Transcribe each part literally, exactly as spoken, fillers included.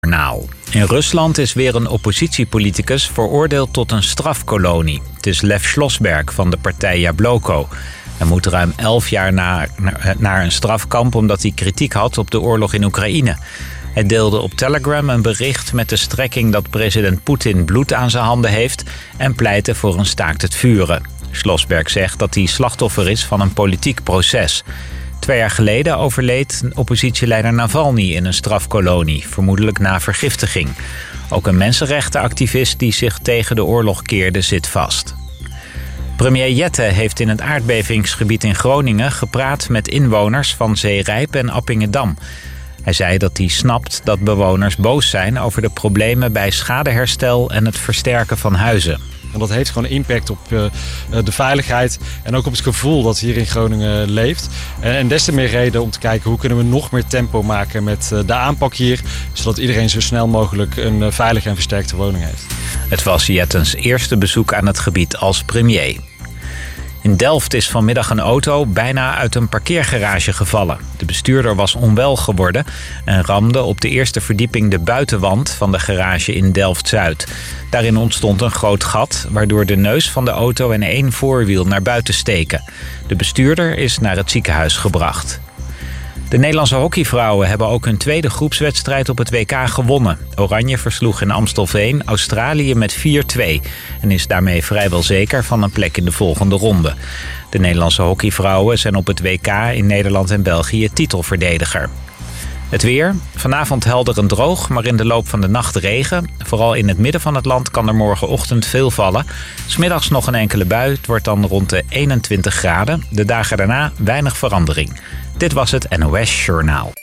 Journaal. In Rusland is weer een oppositiepoliticus veroordeeld tot een strafkolonie. Het is Lev Slosberg van de partij Jabloko. Hij moet ruim elf jaar naar, naar een strafkamp omdat hij kritiek had op de oorlog in Oekraïne. Hij deelde op Telegram een bericht met de strekking dat president Poetin bloed aan zijn handen heeft en pleitte voor een staakt het vuren. Slosberg zegt dat hij slachtoffer is van een politiek proces. Twee jaar geleden overleed oppositieleider Navalny in een strafkolonie, vermoedelijk na vergiftiging. Ook een mensenrechtenactivist die zich tegen de oorlog keerde zit vast. Premier Jette heeft in het aardbevingsgebied in Groningen gepraat met inwoners van Zeerijp en Appingedam. Hij zei dat hij snapt dat bewoners boos zijn over de problemen bij schadeherstel en het versterken van huizen. En dat heeft gewoon impact op uh, de veiligheid en ook op het gevoel dat hier in Groningen leeft. En, en des te meer reden om te kijken hoe kunnen we nog meer tempo maken met uh, de aanpak hier. Zodat iedereen zo snel mogelijk een uh, veilige en versterkte woning heeft. Het was Jettens eerste bezoek aan het gebied als premier. In Delft is vanmiddag een auto bijna uit een parkeergarage gevallen. De bestuurder was onwel geworden en ramde op de eerste verdieping de buitenwand van de garage in Delft-Zuid. Daarin ontstond een groot gat, waardoor de neus van de auto en één voorwiel naar buiten steken. De bestuurder is naar het ziekenhuis gebracht. De Nederlandse hockeyvrouwen hebben ook hun tweede groepswedstrijd op het W K gewonnen. Oranje versloeg in Amstelveen Australië met vier twee en is daarmee vrijwel zeker van een plek in de volgende ronde. De Nederlandse hockeyvrouwen zijn op het W K in Nederland en België titelverdediger. Het weer. Vanavond helder en droog, maar in de loop van de nacht regen. Vooral in het midden van het land kan er morgenochtend veel vallen. 'S Middags nog een enkele bui. Het wordt dan rond de eenentwintig graden. De dagen daarna weinig verandering. Dit was het N O S Journaal.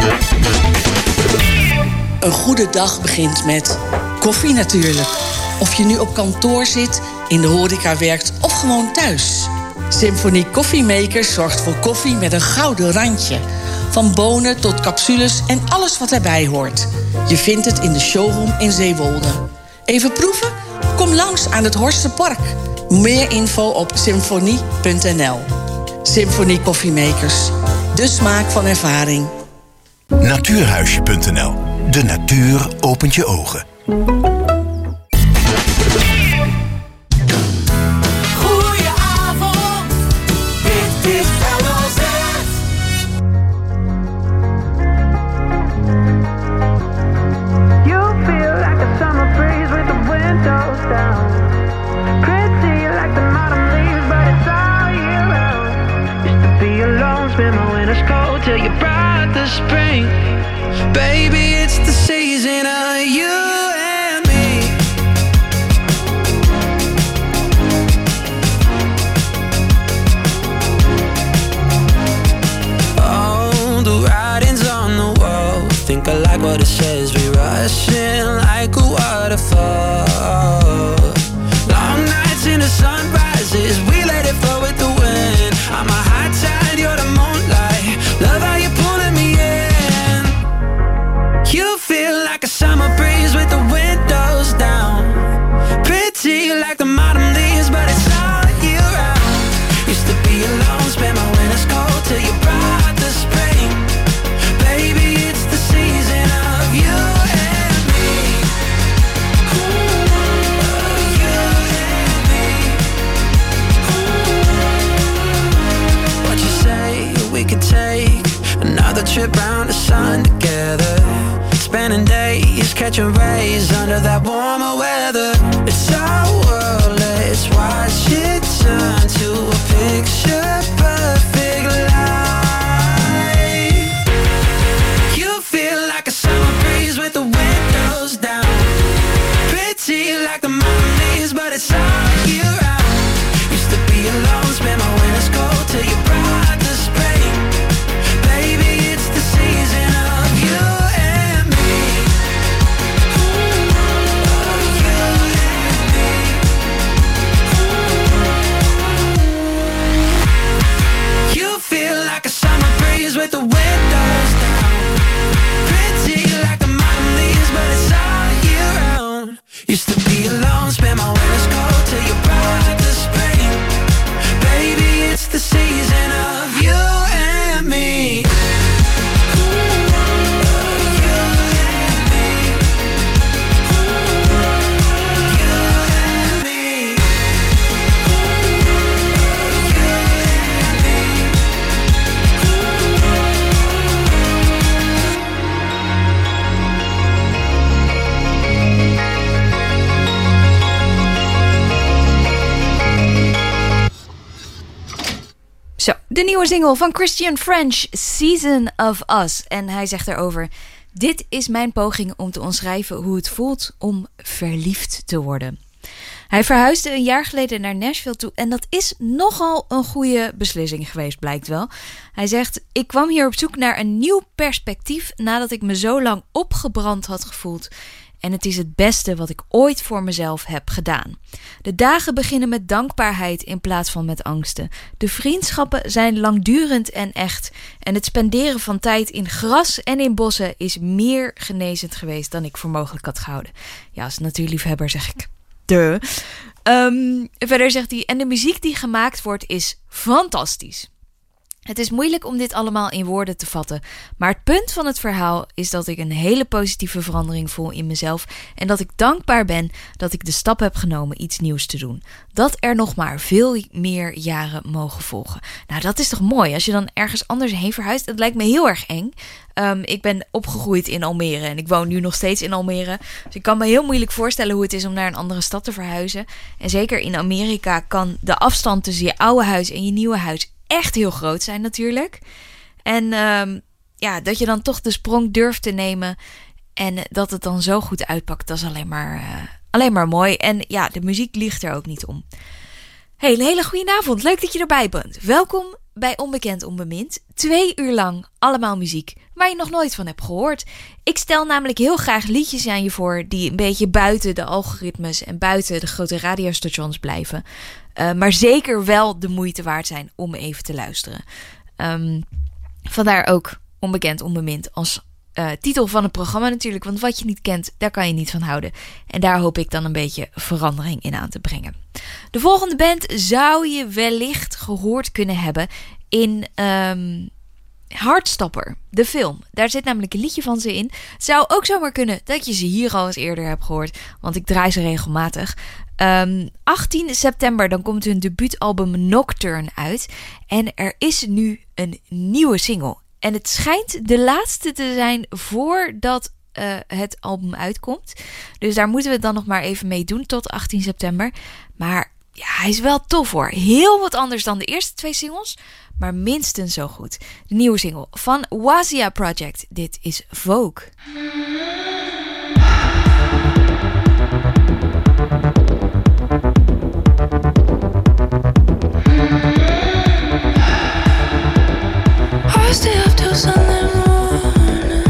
Een goede dag begint met koffie natuurlijk. Of je nu op kantoor zit, in de horeca werkt of gewoon thuis. Symphony Koffiemakers zorgt voor koffie met een gouden randje. Van bonen tot capsules en alles wat erbij hoort. Je vindt het in de showroom in Zeewolde. Even proeven? Kom langs aan het Horstenpark. Meer info op symfonie punt n l. Symphony Koffiemakers. De smaak van ervaring. Natuurhuisje punt n l. De natuur opent je ogen. Till you brought the spring. Baby, it's the season of you and me. Oh, the writing's on the wall. Think I like what it says. We rushing like a waterfall. Long nights in the sunrises. We let it flow with the wind. I'm a high tide, you're the moonlight. Love how you're pulling me in. You feel like a summer breeze with the windows down. Pretty like the autumn leaves, but it's all year round. Used to be alone, spend my winters cold till you brought the spring. Baby, it's the season of you and me. Ooh, you and me. Ooh. What you say, we could take another trip round the sun together. Spending days catching rays under that warmer weather. It's our world, let's watch it turn to a picture perfect life. You feel like a summer breeze with the windows down. Pretty like the mountain leaves, but it's all year round. Used to be alone, spend my winters cold till you brought the spring. Baby, it's the season of you and me. Ooh, you and me. Ooh. You feel like a summer breeze with the windows down. Pretty like the mountain leaves, but it's all year round. Used to be alone, spend my winters cold till you brought the spring. Baby, it's the season of you and me. Ooh, you and me. De nieuwe single van Christian French, Season of Us. En hij zegt erover: dit is mijn poging om te omschrijven hoe het voelt om verliefd te worden. Hij verhuisde een jaar geleden naar Nashville toe en dat is nogal een goede beslissing geweest, blijkt wel. Hij zegt: ik kwam hier op zoek naar een nieuw perspectief nadat ik me zo lang opgebrand had gevoeld. En het is het beste wat ik ooit voor mezelf heb gedaan. De dagen beginnen met dankbaarheid in plaats van met angsten. De vriendschappen zijn langdurend en echt. En het spenderen van tijd in gras en in bossen is meer genezend geweest dan ik voor mogelijk had gehouden. Ja, als natuurliefhebber zeg ik duh. Um, verder zegt hij: en de muziek die gemaakt wordt is fantastisch. Het is moeilijk om dit allemaal in woorden te vatten, maar het punt van het verhaal is dat ik een hele positieve verandering voel in mezelf en dat ik dankbaar ben dat ik de stap heb genomen iets nieuws te doen. Dat er nog maar veel meer jaren mogen volgen. Nou, dat is toch mooi als je dan ergens anders heen verhuist. Het lijkt me heel erg eng. Um, ik ben opgegroeid in Almere en ik woon nu nog steeds in Almere. Dus ik kan me heel moeilijk voorstellen hoe het is om naar een andere stad te verhuizen. En zeker in Amerika kan de afstand tussen je oude huis en je nieuwe huis echt heel groot zijn natuurlijk. En um, ja, dat je dan toch de sprong durft te nemen en dat het dan zo goed uitpakt, dat is alleen maar, uh, alleen maar mooi. En ja, de muziek liegt er ook niet om. Hey, een hele goede avond. Leuk dat je erbij bent. Welkom bij Onbekend Onbemind. Twee uur lang allemaal muziek waar je nog nooit van hebt gehoord. Ik stel namelijk heel graag liedjes aan je voor die een beetje buiten de algoritmes en buiten de grote radiostations blijven. Uh, maar zeker wel de moeite waard zijn om even te luisteren. Um, vandaar ook Onbekend Onbemind als uh, titel van het programma natuurlijk. Want wat je niet kent, daar kan je niet van houden. En daar hoop ik dan een beetje verandering in aan te brengen. De volgende band zou je wellicht gehoord kunnen hebben in Um, Hartstopper, de film. Daar zit namelijk een liedje van ze in. Het zou ook zomaar kunnen dat je ze hier al eens eerder hebt gehoord, want ik draai ze regelmatig. Um, achttien september, dan komt hun debuutalbum Nocturne uit. En er is nu een nieuwe single. En het schijnt de laatste te zijn voordat uh, het album uitkomt. Dus daar moeten we het dan nog maar even mee doen tot achttien september. Maar ja, hij is wel tof hoor. Heel wat anders dan de eerste twee singles, maar minstens zo goed. De nieuwe single van Wazia Project. Dit is Vogue. I stay up till Sunday morning.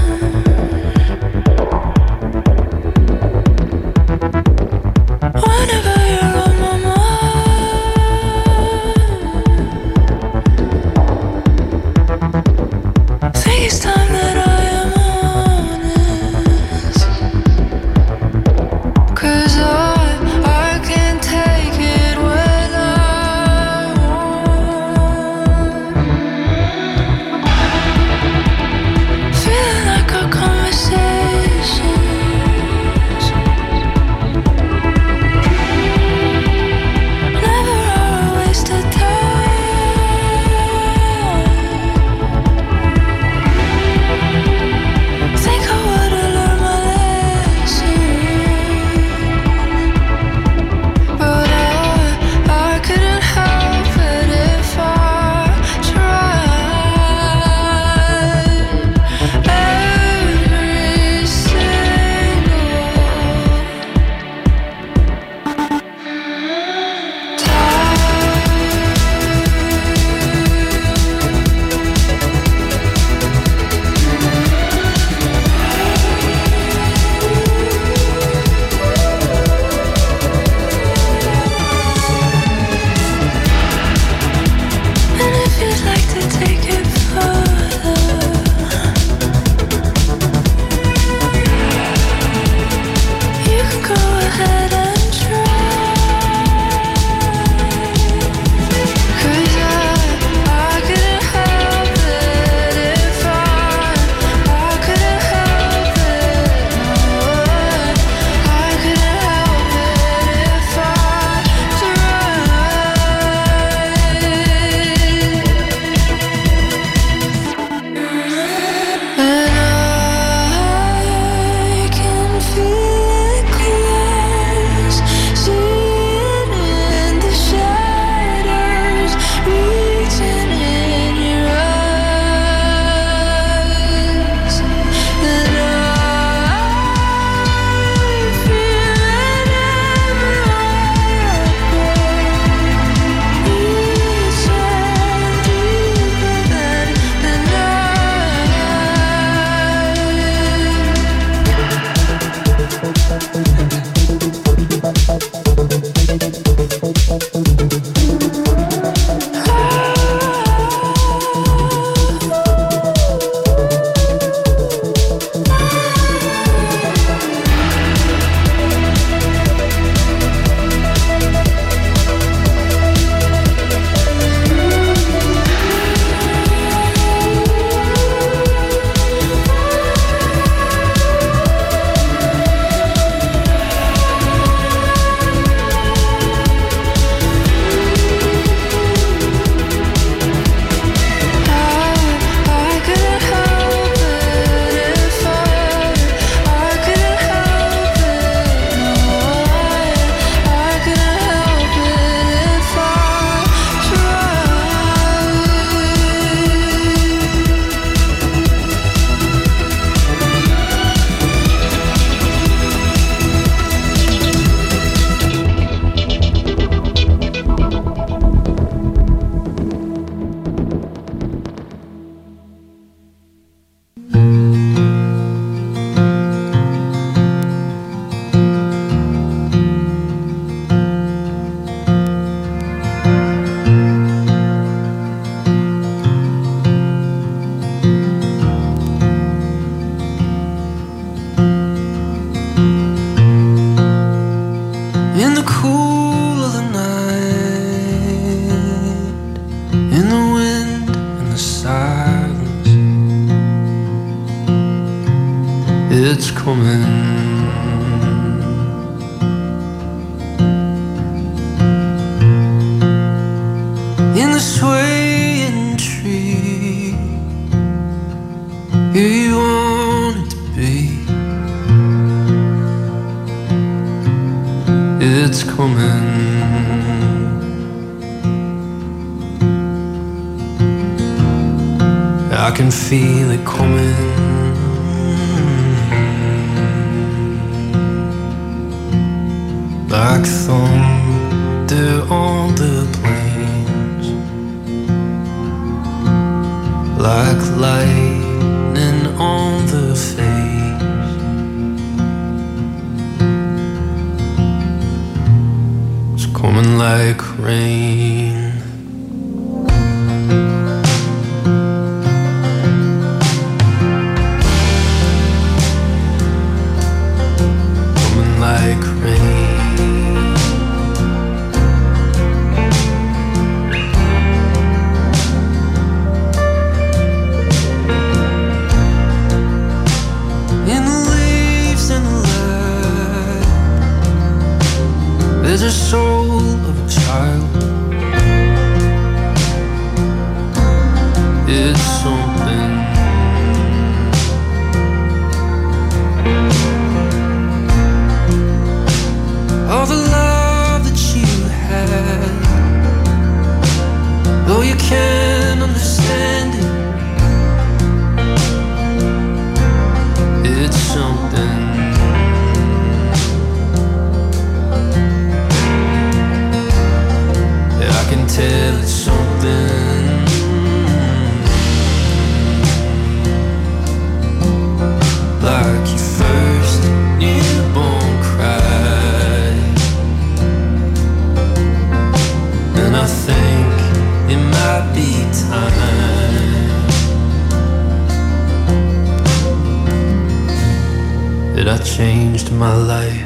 Whenever you're on my mind. Think it's time that I am on it. swaying tree. Here you want it to be. It's coming. I can feel it coming. Like thunder on the plains, like lightning on the face. It's coming like rain. Coming like rain. There's a soul of a child. It's something. All the love that you had, though you can't understand it, it's something. I can tell it's something. Like your first newborn cry. And I think it might be time that I changed my life.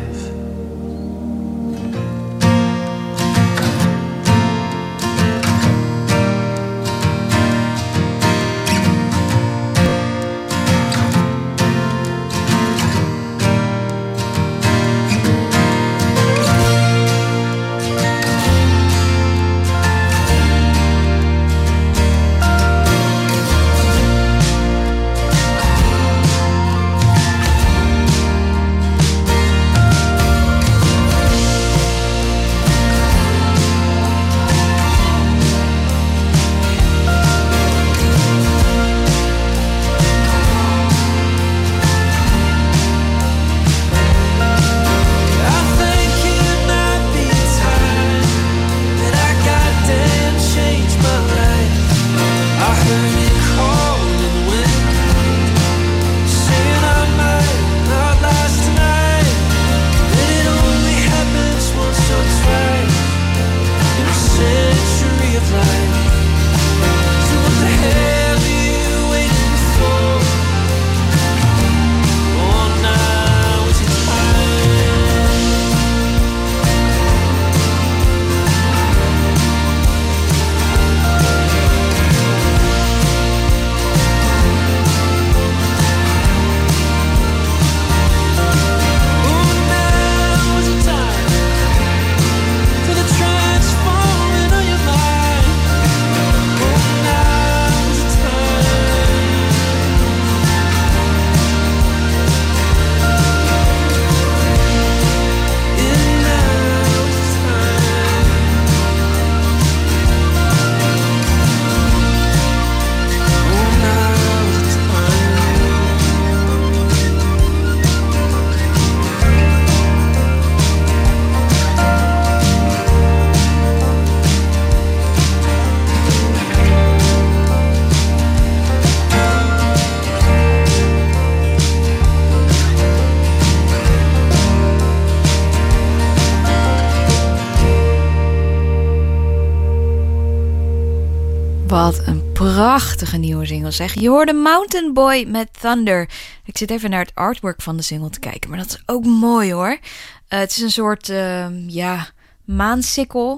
Wat een prachtige nieuwe single zeg. Je hoorde Mountain Boy met Thunder. Ik zit even naar het artwork van de single te kijken. Maar dat is ook mooi hoor. Uh, het is een soort uh, ja, maansikkel.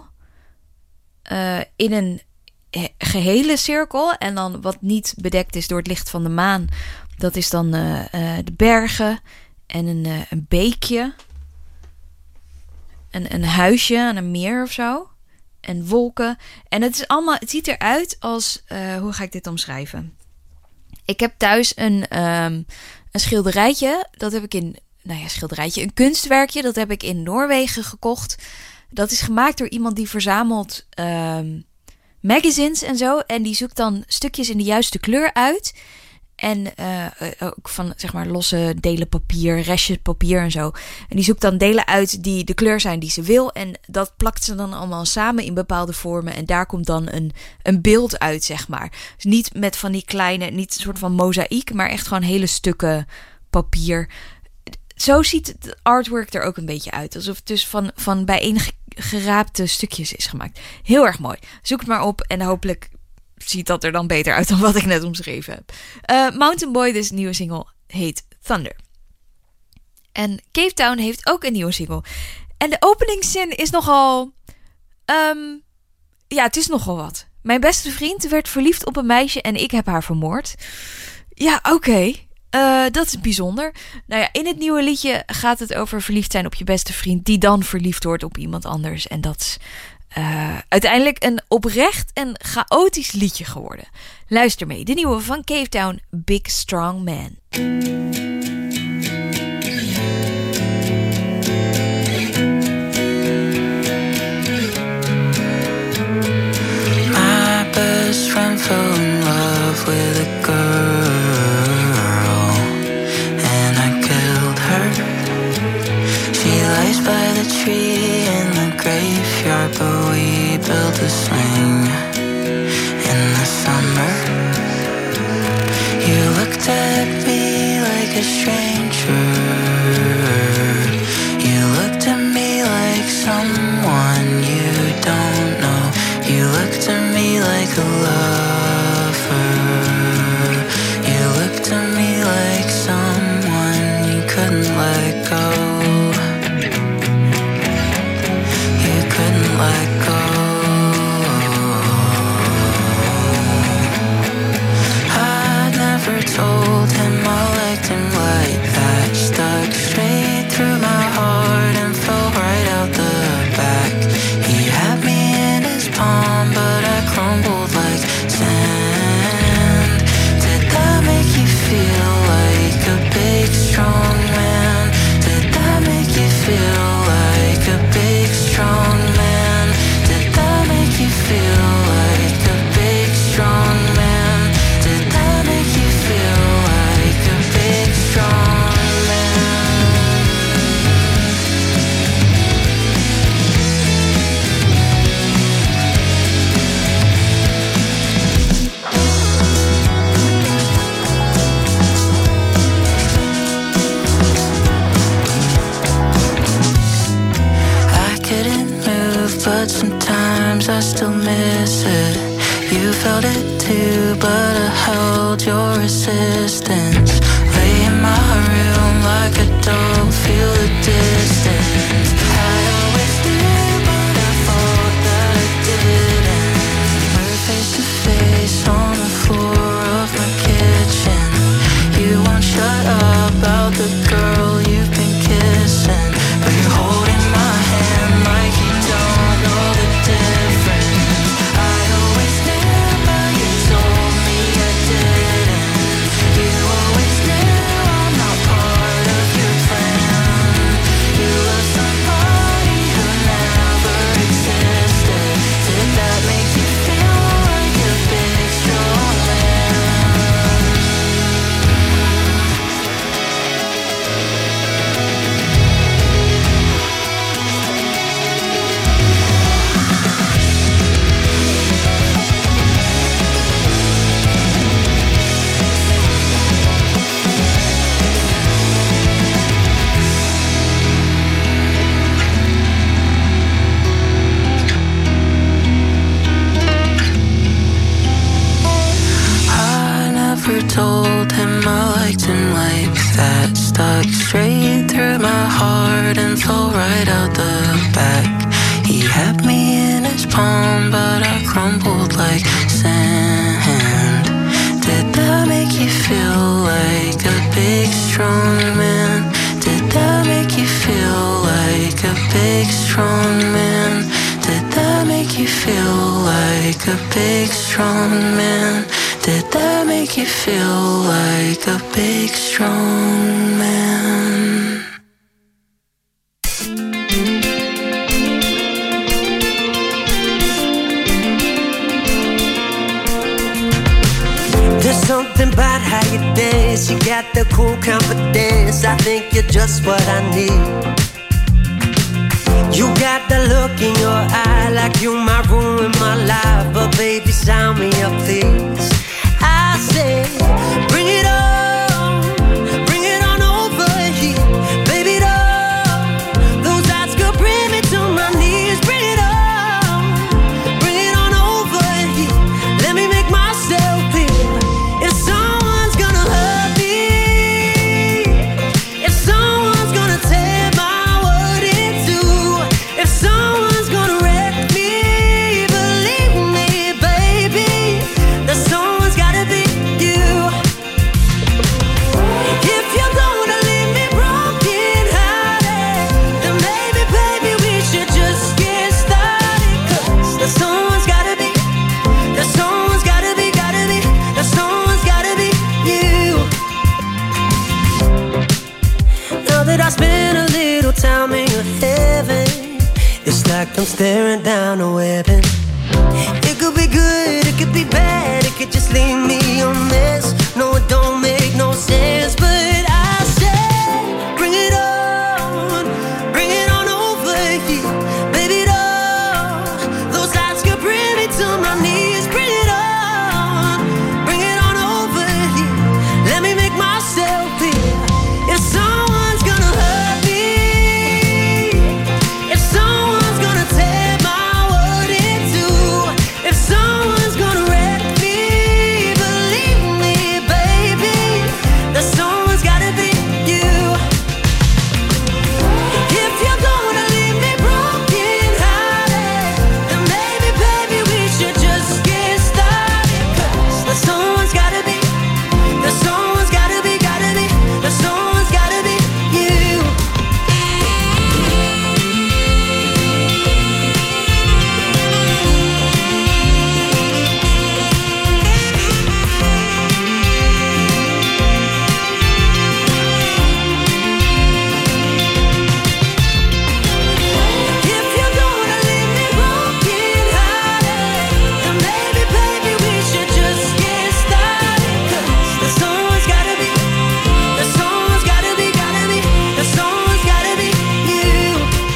Uh, in een he- gehele cirkel. En dan wat niet bedekt is door het licht van de maan. Dat is dan uh, uh, de bergen. En een, uh, een beekje. Een, een huisje aan een meer of zo. en wolken. En het is allemaal, het ziet eruit als, uh, hoe ga ik dit omschrijven? Ik heb thuis een, um, een schilderijtje. Dat heb ik in, nou ja, schilderijtje. Een kunstwerkje. Dat heb ik in Noorwegen gekocht. Dat is gemaakt door iemand die verzamelt um, magazines en zo. En die zoekt dan stukjes in de juiste kleur uit. En uh, ook van, zeg maar, losse delen papier, restjes papier en zo. En die zoekt dan delen uit die de kleur zijn die ze wil. En dat plakt ze dan allemaal samen in bepaalde vormen. En daar komt dan een, een beeld uit, zeg maar. Dus niet met van die kleine, niet een soort van mozaïek, maar echt gewoon hele stukken papier. Zo ziet het artwork er ook een beetje uit. Alsof het dus van, van bijeengeraapte stukjes is gemaakt. Heel erg mooi. Zoek het maar op en hopelijk ziet dat er dan beter uit dan wat ik net omschreven heb. Uh, Mountain Boy, dus nieuwe single, heet Thunder. En Cave Town heeft ook een nieuwe single. En de openingszin is nogal... Um, ja, het is nogal wat. Mijn beste vriend werd verliefd op een meisje en ik heb haar vermoord. Ja, oké. Okay. Uh, dat is bijzonder. Nou ja, in het nieuwe liedje gaat het over verliefd zijn op je beste vriend, die dan verliefd wordt op iemand anders. En dat is uh, uiteindelijk een oprecht en chaotisch liedje geworden. Luister mee, de nieuwe van Cave Town, Big Strong Man. My best friend fell in love with a girl. Lies by the tree in the graveyard, but we built a swing in the summer. You looked at me like a stranger. You looked at me like someone you don't know. You looked at me like a lover. You looked at me like someone you couldn't let go. Let go. I never told him I liked him like that. Stuck straight through my heart and fell right out the back. He had me in his palm, but I crumbled like sand. Did that make you feel like a big strong man? Did that make you feel like a big strong man? Feel like a big strong man? Did that make you feel like a big strong man? I couldn't move, but sometimes I still miss it. You felt it too, but I held your resistance. Lay in my room like a dog, feel the distance. I always knew, but I thought that I didn't. We're face to face on the floor of my kitchen. You won't shut up about the girl you've been kissing, but you're holding my hand like you don't know the difference. I always knew, but you told me I didn't. You always knew I'm not part of your plan. You love somebody who never existed. Did that make you feel like a big strong man? Told him I liked him like that. Stuck straight through my heart and fell right out the back. He had me in his palm, but I crumbled like sand. Did that make you feel like a big strong man? Did that make you feel like a big strong man? Did that make you feel feel like a big strong man? Did that make you feel like a big strong man? There's something about how you dance. You got the cool confidence. I think you're just what I need. You got the look in your eye like you might ruin my life. But baby, sign me up, please. I say, bring it on, bring it on over here. Baby, doll, those eyes could bring me to my knees. Bring it on, bring it on over here. Let me make myself clear. If someone's gonna hurt me, if someone's gonna tear my world in two, if someone's gonna wreck me, believe me, baby, that someone's gotta be you. If you're gonna leave me broken hearted, then maybe, baby, we should just get started. Cause that someone's gotta be, that someone's gotta be, gotta be, that someone's gotta be you. Now that I spent a little time in your heaven, it's like I'm staring down a weapon. It could be good, it could be bad, it could just leave me a mess. No, it don't make no sense, but I say, bring it on, bring it on over here. Baby, doll, those eyes could bring me to my knees. Bring it on, bring it on over here. Let me make myself clear. If someone's gonna hurt me, if someone's gonna tear my world in two, if someone's gonna wreck me, believe me, baby, that someone's gotta be you. If you're gonna leave me broken hearted, then maybe, baby, we should just get started. Cause that someone's gotta be, that someone's gotta be, gotta be, that someone's gotta be you. If you're gonna leave me broken hearted, then maybe, baby, we should just get started. Cause that someone's gotta be, that someone's gotta be, gotta be, that someone's gotta be you.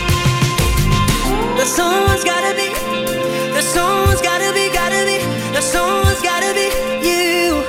That someone's gotta be, that someone's gotta be, gotta be, that someone's gotta be you.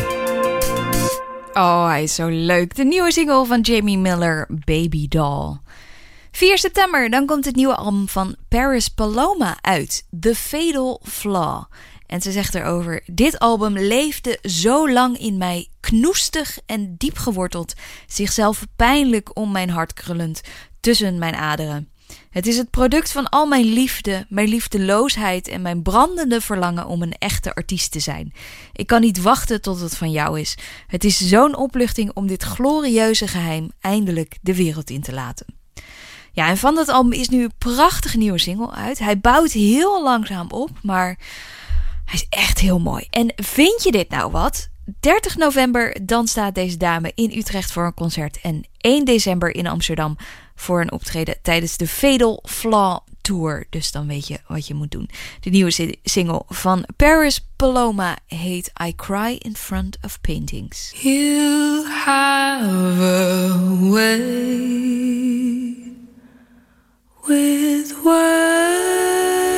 Oh, hij is zo leuk. De nieuwe single van Jamie Miller, Baby Doll. vier september, dan komt het nieuwe album van Paris Paloma uit, The Fatal Flaw. En ze zegt erover, dit album leefde zo lang in mij, knoestig en diep geworteld, zichzelf pijnlijk om mijn hart krullend, tussen mijn aderen. Het is het product van al mijn liefde, mijn liefdeloosheid en mijn brandende verlangen om een echte artiest te zijn. Ik kan niet wachten tot het van jou is. Het is zo'n opluchting om dit glorieuze geheim eindelijk de wereld in te laten. Ja, en van dat album is nu een prachtige nieuwe single uit. Hij bouwt heel langzaam op, maar hij is echt heel mooi. En vind je dit nou wat? dertig november, dan staat deze dame in Utrecht voor een concert. En één december in Amsterdam voor een optreden tijdens de Fatal Flaw Tour. Dus dan weet je wat je moet doen. De nieuwe single van Paris Paloma heet I Cry in Front of Paintings. You have a way with words.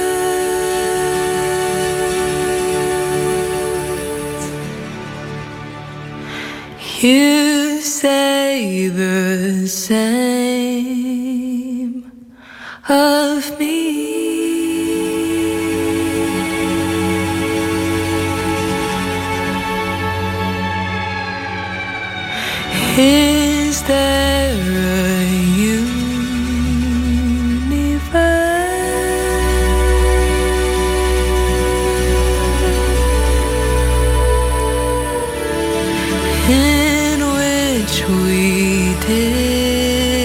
You say the same of me. Is there a universe in which we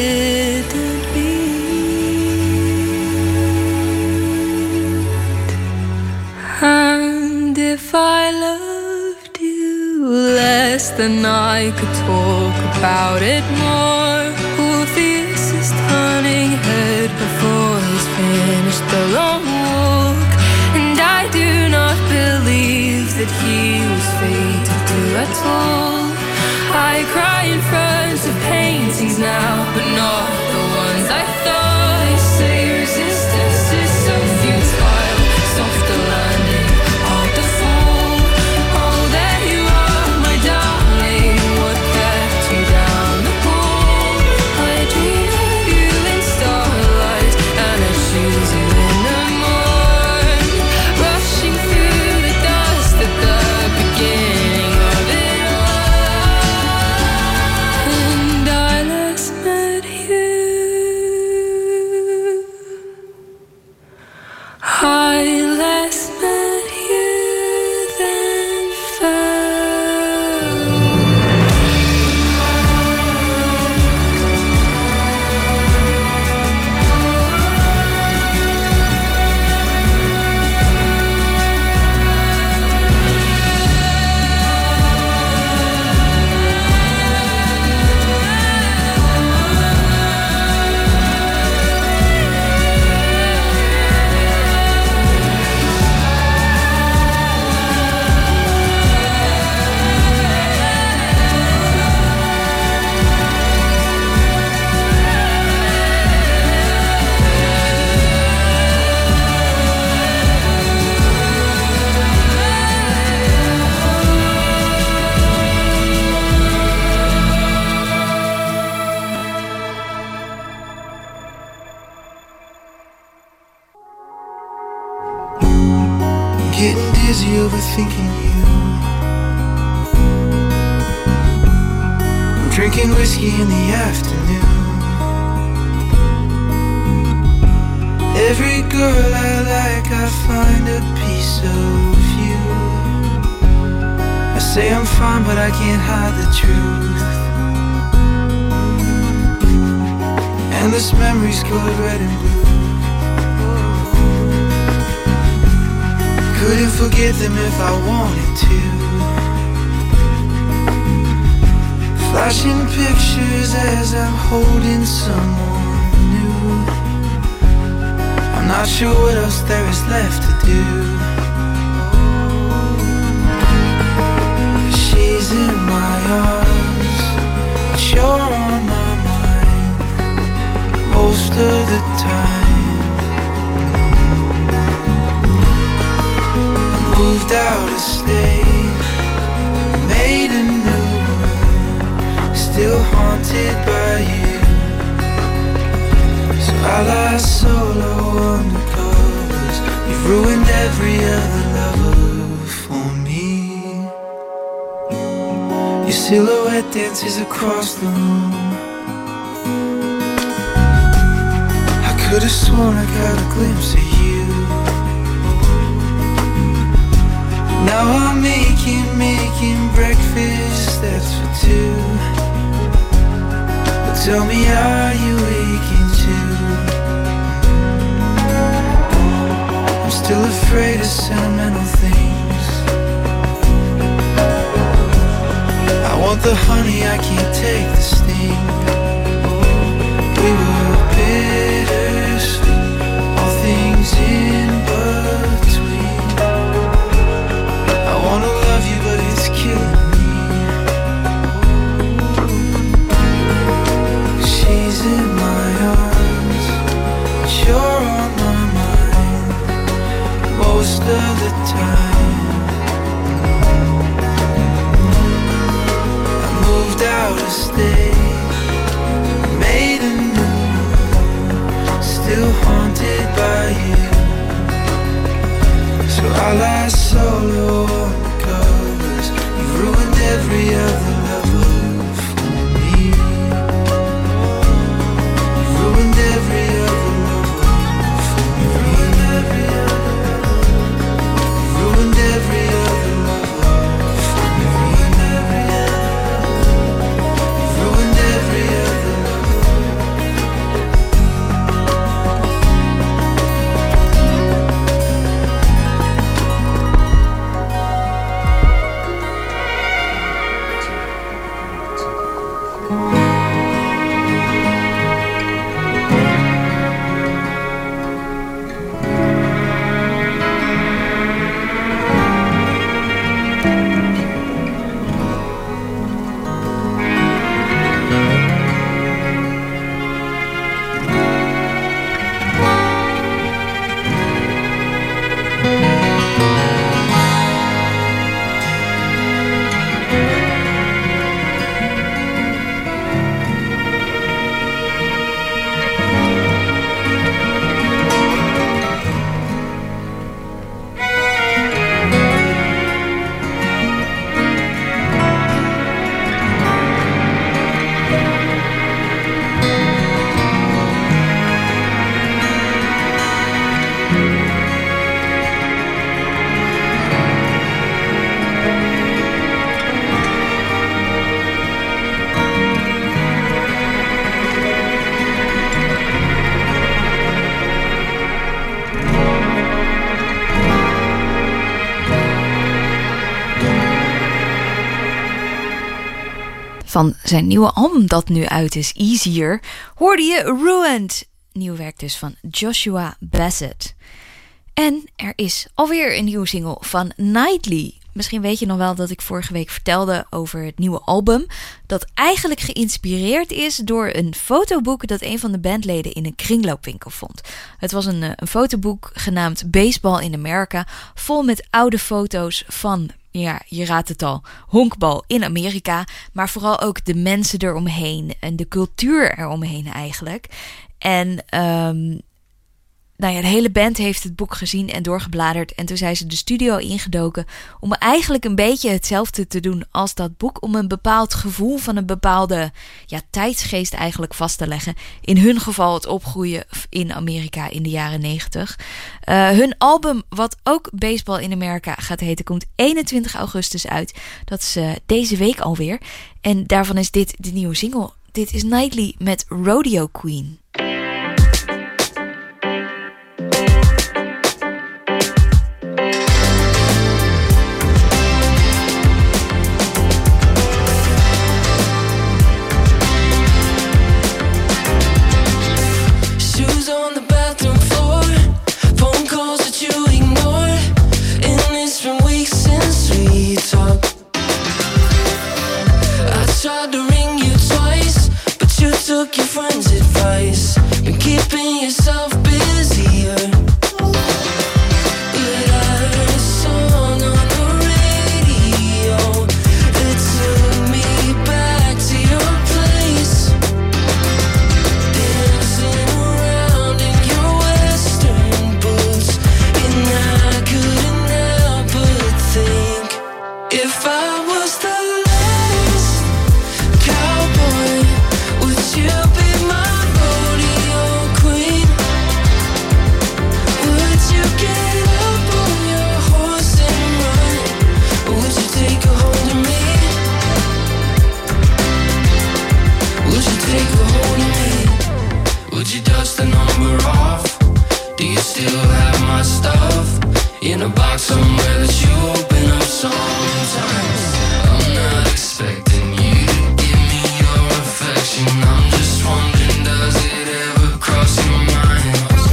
didn't meet? then I could talk about it more. Orpheus is turning head before he's finished the long walk, and I do not believe that he was fated to at all. I cry in front of paintings now, but not the ones I thought. They say resistance is so futile, softer landing, hard to fall. Oh, there you are, my darling, what kept you down the hall? I dream of you in starlight, and I choose you in the morn, rushing through the dust at the beginning of it all. And I last met you, I last met you, then fell. Getting dizzy overthinking you. I'm drinking whiskey in the afternoon. Every girl I like, I find a piece of you. I say I'm fine, but I can't hide the truth. And this memory's colored red and blue. Couldn't forget them if I wanted to. Flashing pictures as I'm holding someone new. I'm not sure what else there is left to do. She's in my arms, but you're on my mind most of the time. Moved out of state, made a new one, still haunted by you. So I lie solo under covers. You've ruined every other lover for me. Your silhouette dances across the room. I could have sworn I got a glimpse of you. Now I'm making, making breakfast, that's for two. But tell me, are you waking too? I'm still afraid of sentimental things. I want the honey, I can't take the sting. We were bittersweet, all things in between. I wanna love you, but it's killing me. She's in my arms, but you're on my mind most of the time. I moved out of state, made a new one, still haunted by you. So I lie solo on the covers. You've ruined every other lover for me. You've ruined every other lover for me. You've ruined every other lover. You've ruined every other lover for me. You've ruined every other. You've ruined every other lover. Van zijn nieuwe album dat nu uit is, Easier, hoorde je Ruined. Nieuw werk dus van Joshua Bassett. En er is alweer een nieuwe single van Nightly. Misschien weet je nog wel dat ik vorige week vertelde over het nieuwe album, dat eigenlijk geïnspireerd is door een fotoboek dat een van de bandleden in een kringloopwinkel vond. Het was een, een fotoboek genaamd Baseball in America, vol met oude foto's van, ja, je raadt het al, honkbal in Amerika, maar vooral ook de mensen eromheen en de cultuur eromheen eigenlijk. En um, nou ja, de hele band heeft het boek gezien en doorgebladerd. En toen zijn ze de studio ingedoken om eigenlijk een beetje hetzelfde te doen als dat boek. Om een bepaald gevoel van een bepaalde ja, tijdsgeest eigenlijk vast te leggen. In hun geval het opgroeien in Amerika in de jaren negentig. Uh, hun album, wat ook Baseball in Amerika gaat heten, komt eenentwintig augustus uit. Dat is uh, deze week alweer. En daarvan is dit de nieuwe single. Dit is Nightly met Rodeo Queen. Tried to ring you twice, but you took your friend's advice. Been keeping yourself busier. But I heard a song on the radio that took me back to your place. Dancing around in your western boots, and I couldn't help but think, if I was the in a box somewhere that you open up sometimes. I'm not expecting you to give me your affection. I'm just wondering, does it ever cross your mind?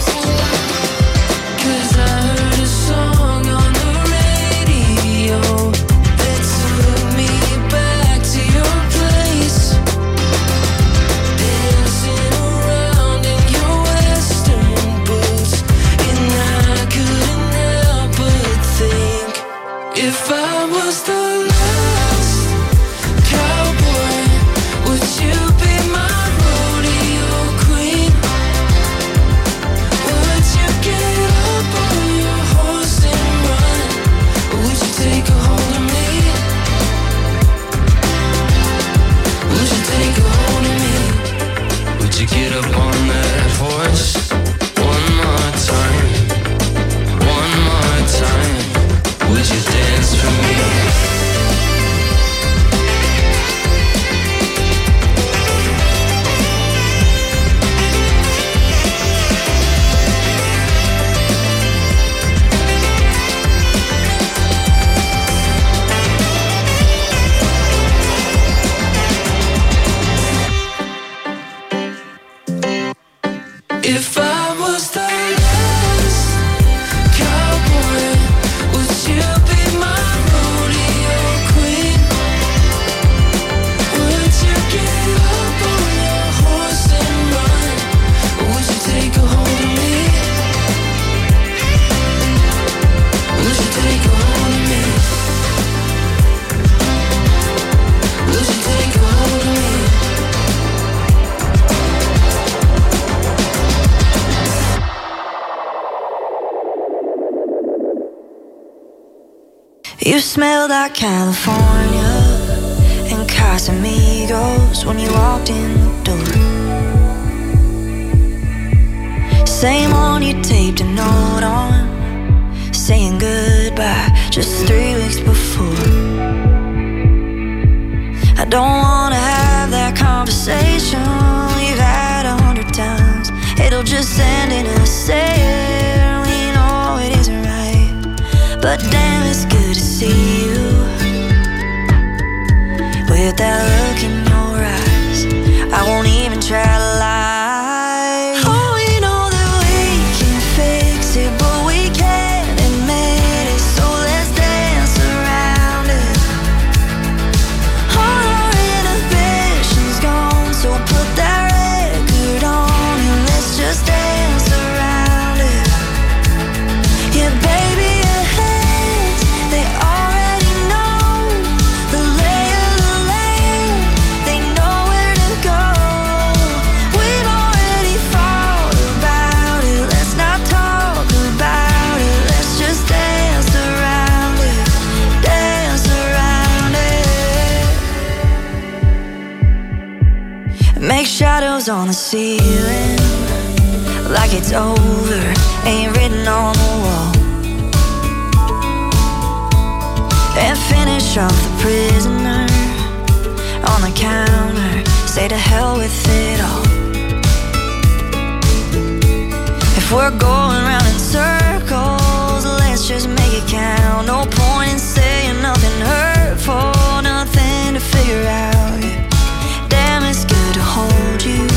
'Cause I heard a song on the radio that took me back to your place. Dancing around in your western boots, and I couldn't think, if I was the last cowboy, would you be my rodeo queen? Would you get up on your horse and run? Or would you take a hold of me? Would you take a hold of me? Would you get up on that horse one more time? One more time. Would you dance for me? If I was the last cowboy, would you be my rodeo queen? Would you get up on your horse and run? Or would you take a hold of me? Would you take a hold of me? Would you take a hold of me? You smelled like California and Casamigos when you walked in the door. Same one you taped a note on, saying goodbye just three weeks before. I don't wanna have that conversation we've had a hundred times. It'll just end in a saying we know it isn't right. But damn, it's good to see you with that look in your shadows on the ceiling, like it's over, ain't written on the wall. And finish off the prisoner on the counter, say to hell with it all. If we're going round in circles, let's just make it count. No point in saying nothing hurtful, nothing to figure out. Damn, it's good to hold you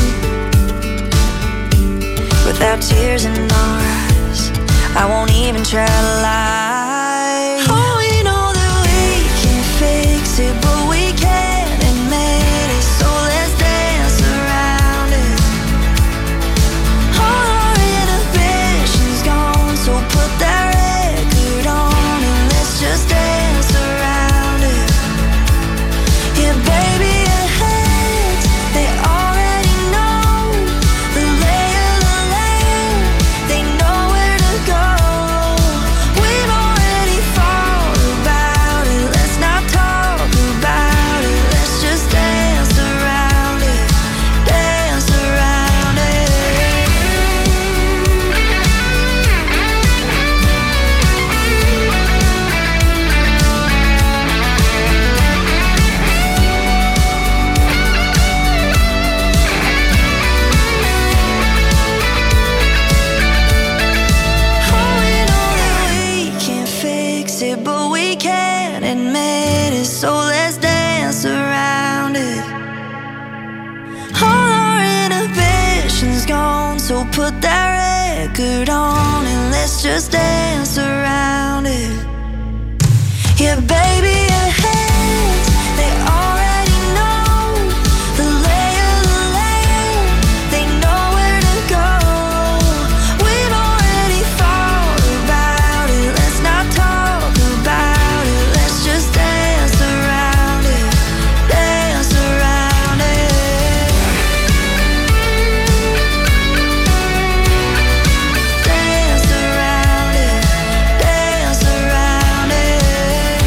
without tears in our eyes. I won't even try to lie. Oh, we know that we can fix it, but we can't admit it, so let's dance around it. All our inhibitions gone, so put that record on and let's just dance around it. Yeah, baby, your hands, they already know the lay of the land. They know where to go. We've already thought about it. Let's not talk about it. Let's just dance around it. Dance around it. Oh, we know that we can't fix it, but we can't admit it, so let's dance around it. All our inhibitions gone, so put that record on and let's just dance around it. Yeah, baby, your hands, they already know the lay of the land. They know where to go. We've already thought about it. Let's not talk about it. Let's just dance around it. Dance around it. Dance around it. Dance around it.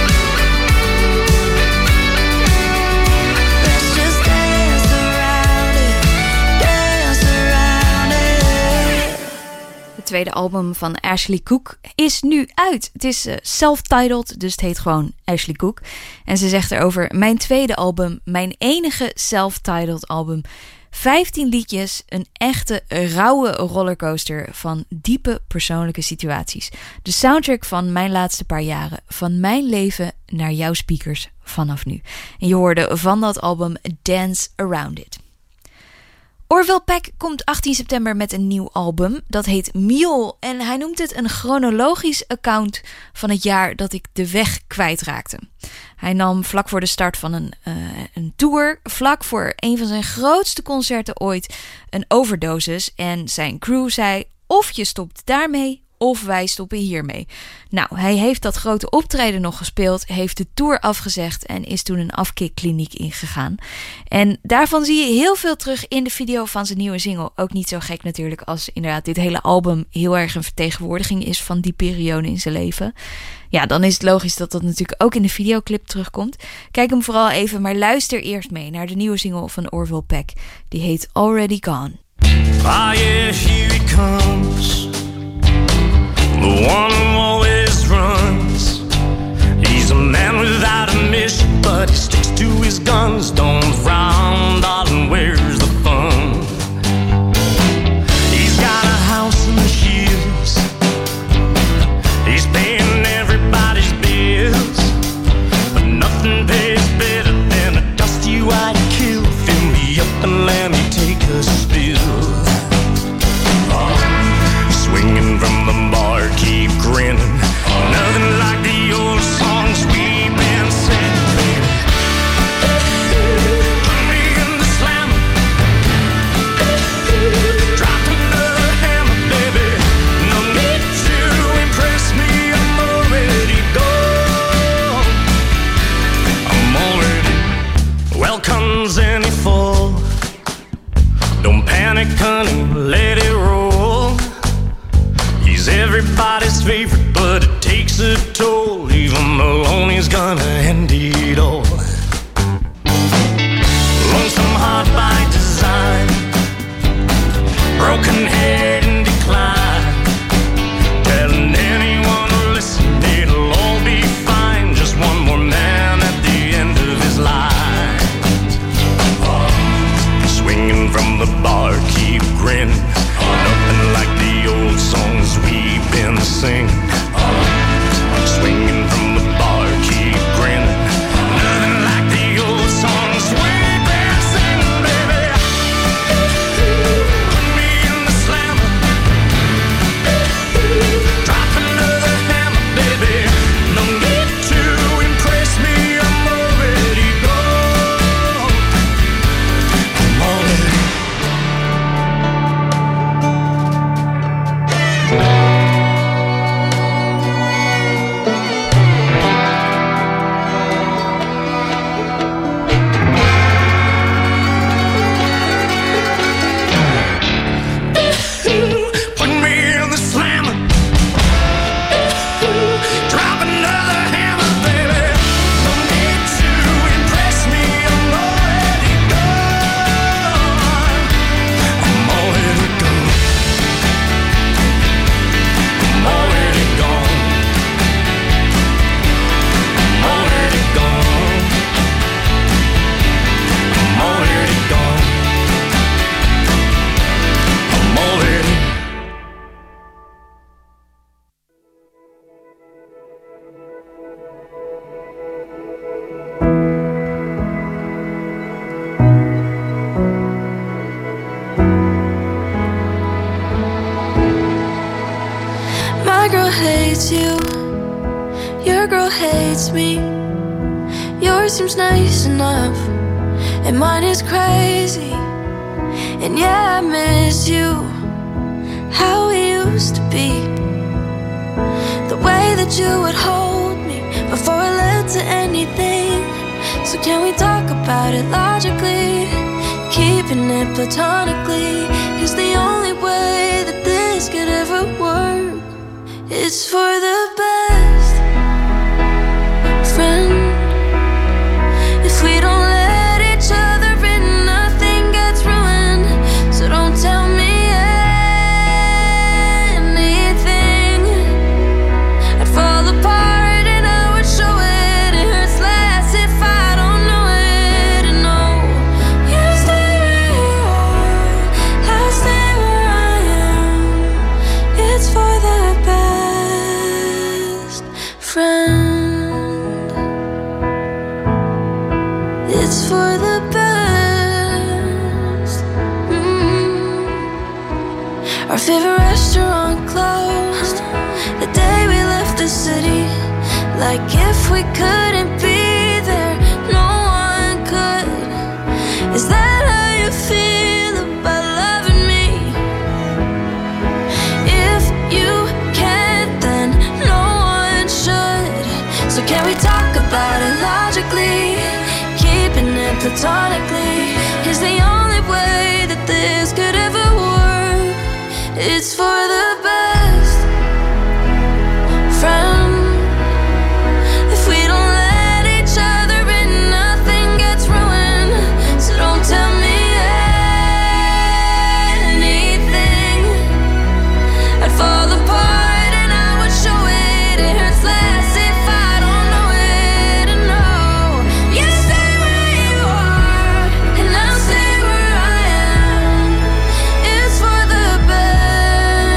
Let's just dance around it. Dance around it. Het tweede album van Ashley Cooke is nu uit. Het is uh, self-titled, dus het heet gewoon Ashley Cooke. En ze zegt erover: mijn tweede album, mijn enige self-titled album. vijftien liedjes, een echte rauwe rollercoaster van diepe persoonlijke situaties. De soundtrack van mijn laatste paar jaren, van mijn leven naar jouw speakers vanaf nu. En je hoorde van dat album Dance Around It. Orville Peck komt achttien september met een nieuw album. Dat heet Mule en hij noemt het een chronologisch account van het jaar dat ik de weg kwijtraakte. Hij nam vlak voor de start van een, uh, een tour, vlak voor een van zijn grootste concerten ooit, een overdosis. En zijn crew zei: of je stopt daarmee, of wij stoppen hiermee. Nou, hij heeft dat grote optreden nog gespeeld, heeft de tour afgezegd en is toen een afkikkliniek ingegaan. En daarvan zie je heel veel terug in de video van zijn nieuwe single. Ook niet zo gek natuurlijk, als inderdaad dit hele album heel erg een vertegenwoordiging is van die periode in zijn leven. Ja, dan is het logisch dat dat natuurlijk ook in de videoclip terugkomt. Kijk hem vooral even, maar luister eerst mee naar de nieuwe single van Orville Peck. Die heet Already Gone. Ah yeah, here he comes. The one who always runs. He's a man without a mission, but he sticks to his guns. Don't frown, darling, where's the fun? He's got a house in the hills. He's paying everybody's bills, but nothing pays better than a dusty white kill. Fill me up and let me take a spill. Swinging from the bar, keep grinning. Nothing like the old songs we've been singing. Put me in the slammer. Drop another hammer, baby. No need to impress me, I'm already gone. I'm already. Well, comes any fall. Don't panic, honey, let it roll. He's everybody's favorite, but it takes a toll. Leave him alone, he's gonna end it all. Lonesome heart by design. sign. Broken head in decline, telling anyone who listen it'll all be fine. Just one more man at the end of his line. Swinging from the bar, keep grinning. Nothing like the old songs we've been singing. Swinging from the bar, keep grinning. Nothing like the old songs we've been singing, baby. Put me in the slammer. Drop another hammer, baby. No need to impress me, I'm already gone. I'm already Put me in the slammer. Drop another hammer, baby. No need to impress me, I'm already gone. I'm already gone. I'm already gone. I'm already gone. I'm already gone. I'm already My girl hates you, your girl hates me. Yours seems nice enough, and mine is crazy. And yeah, I miss you, how we used to be. The way that you would hold me before it led to anything. So can we talk about it logically? Keeping it platonically is the only way that this could ever work. It's for the best, friend. If we don't let each other in, nothing gets ruined. So don't tell me anything. I'd fall apart and I would show it. It hurts less if I don't know it. And no, you stay where you are, I'll stay where I am. It's for the best, friend. It's for the best. Mm. Our favorite restaurant closed the day we left the city. Like if we couldn't be there, no one could. Is that how you feel about loving me? If you can't, then no one should. So can we talk about it logically? Keeping it platonically is the only way that this could ever work. It's for the best, friend. If we don't let each other in, nothing gets ruined. So don't tell me anything. I'd fall apart and I would show it. It hurts less if I don't know it. And no, you stay where you are, and I'll stay where I am. It's for the best.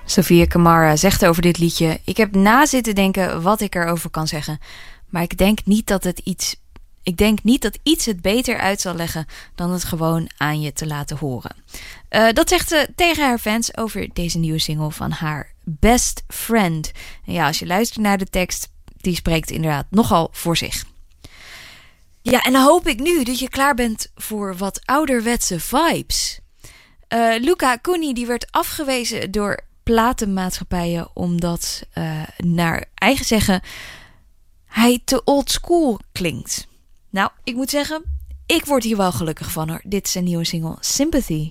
Sofia Kamara zegt over dit liedje: ik heb na zitten denken wat ik erover kan zeggen. Maar ik denk niet dat het iets... Ik denk niet dat iets het beter uit zal leggen dan het gewoon aan je te laten horen. Uh, dat zegt ze tegen haar fans over deze nieuwe single van haar Best Friend. En ja, als je luistert naar de tekst, die spreekt inderdaad nogal voor zich. Ja, en dan hoop ik nu dat je klaar bent voor wat ouderwetse vibes. Uh, Luca Cooney die werd afgewezen door platenmaatschappijen omdat, uh, naar eigen zeggen, hij te old school klinkt. Nou, ik moet zeggen, ik word hier wel gelukkig van hoor. Dit is zijn nieuwe single Sympathy.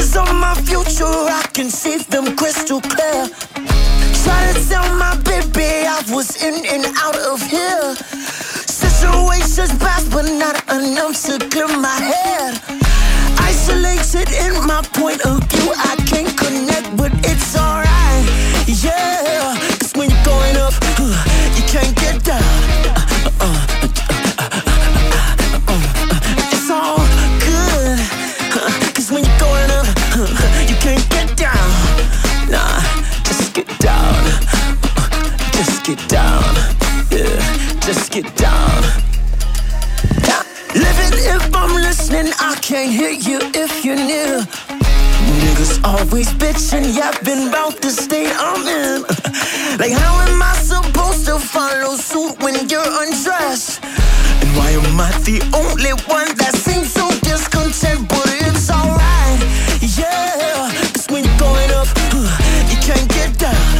Visions of my future, I can see them crystal clear. Try to tell my baby I was in and out of here. Situations past, but not enough to clear my head. Isolated in my point of view, I can't connect, but it's alright, yeah. Cause when you're going up, you can't get down. uh, uh, uh, uh, It's all good, cause when you're going up, you can't get down. Nah, just get down. Just get down, yeah, just get down. Living if I'm listening, I can't hear you if you're near. Niggas always bitching, yapping about the state I'm in. Like how am I supposed to follow suit when you're undressed? And why am I the only one that seems so discontent? But it's alright, yeah. Cause when you're going up, you can't get down.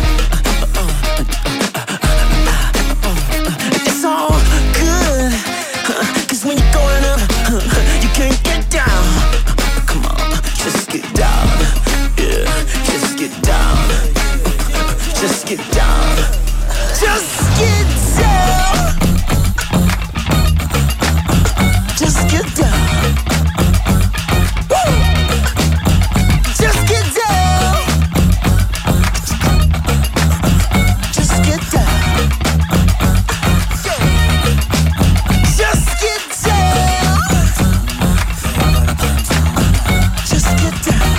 It's all good, cause when you're going up, you can't get down. Come on, just get down. Yeah, just get down. Just get down. Just get down. Just get down. Woo! Just get down. Just get down. Just get down. Just get down.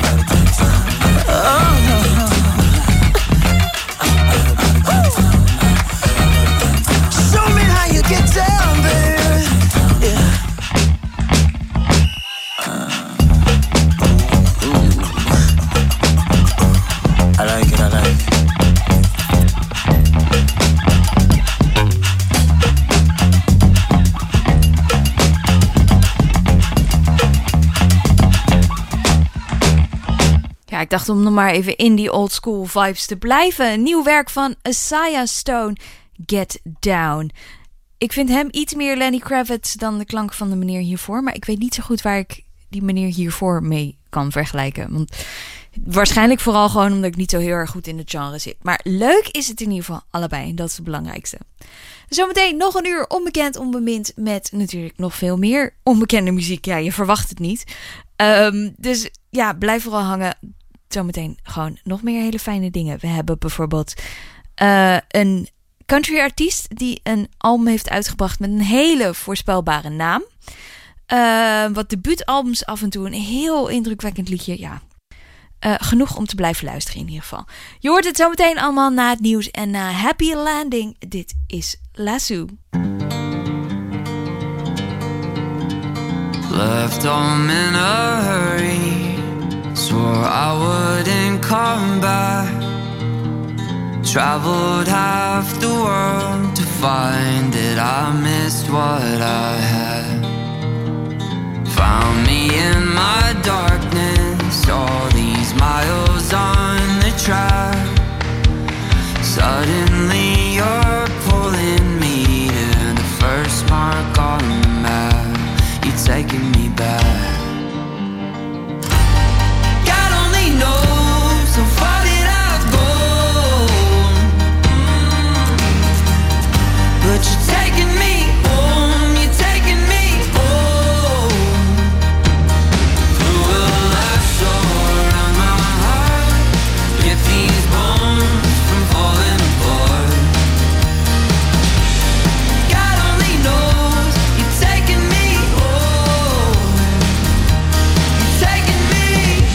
Oh, no, no. Show me how you get down, baby. Yeah. I like it, I like it. Ja, ik dacht om nog maar even in die old school vibes te blijven. Nieuw werk van Asaya Stone, Get Down. Ik vind hem iets meer Lenny Kravitz dan de klank van de meneer hiervoor. Maar ik weet niet zo goed waar ik die meneer hiervoor mee kan vergelijken. Want waarschijnlijk vooral gewoon omdat ik niet zo heel erg goed in het genre zit. Maar leuk is het in ieder geval allebei. En dat is het belangrijkste. Zometeen nog een uur onbekend, onbemind. Met natuurlijk nog veel meer onbekende muziek. Ja, je verwacht het niet. Um, dus ja, blijf vooral hangen. Zometeen gewoon nog meer hele fijne dingen. We hebben bijvoorbeeld uh, een country artiest die een album heeft uitgebracht met een hele voorspelbare naam. Uh, wat debuutalbums af en toe een heel indrukwekkend liedje. Ja, uh, genoeg om te blijven luisteren in ieder geval. Je hoort het zometeen allemaal na het nieuws en na Happy Landing. Dit is Lasso. Left home in a hurry, swore I wouldn't come back. Traveled half the world to find that I missed what I had. Found me in my darkness, all these miles on the track. Suddenly you're pulling me to the first mark on the map. You're taking me back. God only knows how far did I go, but you're taking me home, you're taking me home. Through a lasso around my heart, get these bones from falling apart. God only knows you're taking me home, you're taking me.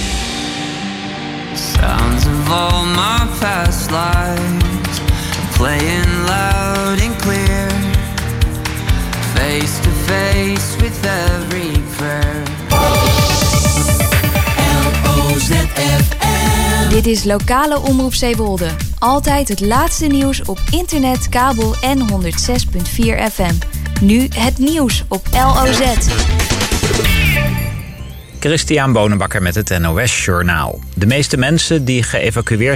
Sounds of all my past lives playing loud and clear, face to face with every prayer. L O Z F M. Dit is lokale omroep Zeewolde. Altijd het laatste nieuws op internet, kabel en honderd zes komma vier F M. Nu het nieuws op L O Z. Christian Bonenbakker met het N O S Journaal. De meeste mensen die geëvacueerd